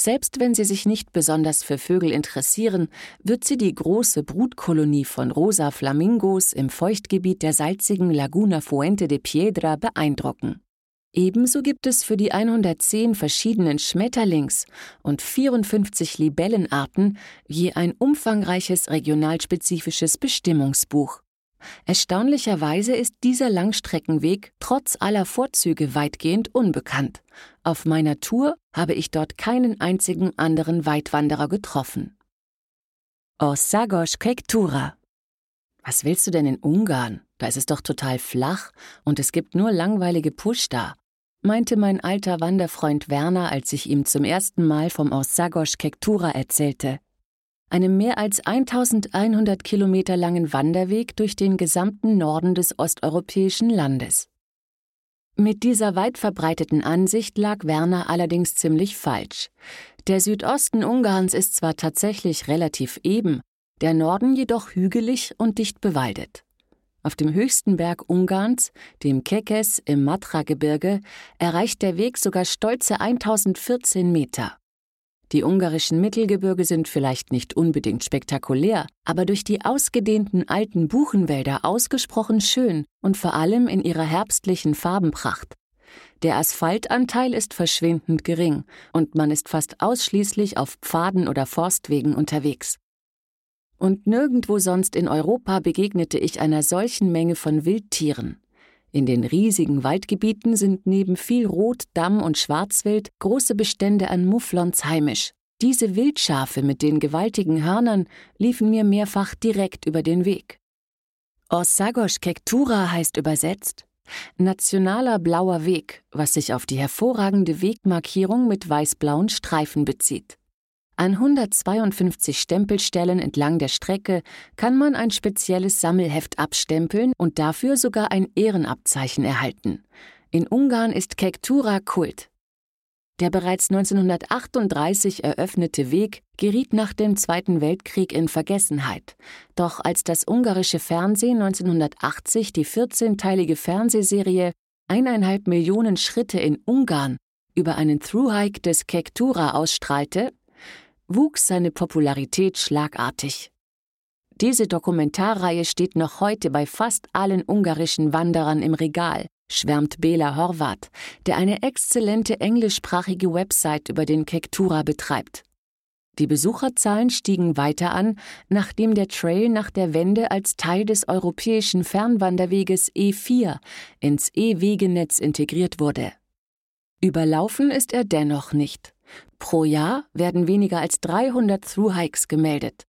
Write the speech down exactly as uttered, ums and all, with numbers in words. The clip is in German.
Selbst wenn sie sich nicht besonders für Vögel interessieren, wird sie die große Brutkolonie von rosa Flamingos im Feuchtgebiet der salzigen Laguna Fuente de Piedra beeindrucken. Ebenso gibt es für die hundertzehn verschiedenen Schmetterlings- und vierundfünfzig Libellenarten je ein umfangreiches regionalspezifisches Bestimmungsbuch. Erstaunlicherweise ist dieser Langstreckenweg trotz aller Vorzüge weitgehend unbekannt. Auf meiner Tour habe ich dort keinen einzigen anderen Weitwanderer getroffen. Országos Kektúra. Was willst du denn in Ungarn? Da ist es doch total flach und es gibt nur langweilige Puszta, meinte mein alter Wanderfreund Werner, als ich ihm zum ersten Mal vom Országos Kektúra erzählte. Einem mehr als eintausendeinhundert Kilometer langen Wanderweg durch den gesamten Norden des osteuropäischen Landes. Mit dieser weit verbreiteten Ansicht lag Werner allerdings ziemlich falsch. Der Südosten Ungarns ist zwar tatsächlich relativ eben, der Norden jedoch hügelig und dicht bewaldet. Auf dem höchsten Berg Ungarns, dem Kekes im Matra-Gebirge, erreicht der Weg sogar stolze eintausendvierzehn Meter. Die ungarischen Mittelgebirge sind vielleicht nicht unbedingt spektakulär, aber durch die ausgedehnten alten Buchenwälder ausgesprochen schön und vor allem in ihrer herbstlichen Farbenpracht. Der Asphaltanteil ist verschwindend gering und man ist fast ausschließlich auf Pfaden oder Forstwegen unterwegs. Und nirgendwo sonst in Europa begegnete ich einer solchen Menge von Wildtieren. In den riesigen Waldgebieten sind neben viel Rot-, Damm- und Schwarzwild große Bestände an Mufflons heimisch. Diese Wildschafe mit den gewaltigen Hörnern liefen mir mehrfach direkt über den Weg. Országos Kektúra heißt übersetzt Nationaler blauer Weg, was sich auf die hervorragende Wegmarkierung mit weiß-blauen Streifen bezieht. An hundertzweiundfünfzig Stempelstellen entlang der Strecke kann man ein spezielles Sammelheft abstempeln und dafür sogar ein Ehrenabzeichen erhalten. In Ungarn ist Kektúra Kult. Der bereits neunzehnhundertachtunddreißig eröffnete Weg geriet nach dem Zweiten Weltkrieg in Vergessenheit. Doch als das ungarische Fernsehen neunzehnhundertachtzig die vierzehnteilige Fernsehserie Eineinhalb Millionen Schritte in Ungarn über einen Thru-Hike des Kektúra ausstrahlte, wuchs seine Popularität schlagartig. Diese Dokumentarreihe steht noch heute bei fast allen ungarischen Wanderern im Regal, schwärmt Béla Horváth, der eine exzellente englischsprachige Website über den Kektúra betreibt. Die Besucherzahlen stiegen weiter an, nachdem der Trail nach der Wende als Teil des europäischen Fernwanderweges E vier ins E-Wegenetz integriert wurde. Überlaufen ist er dennoch nicht. Pro Jahr werden weniger als dreihundert Thru-Hikes gemeldet.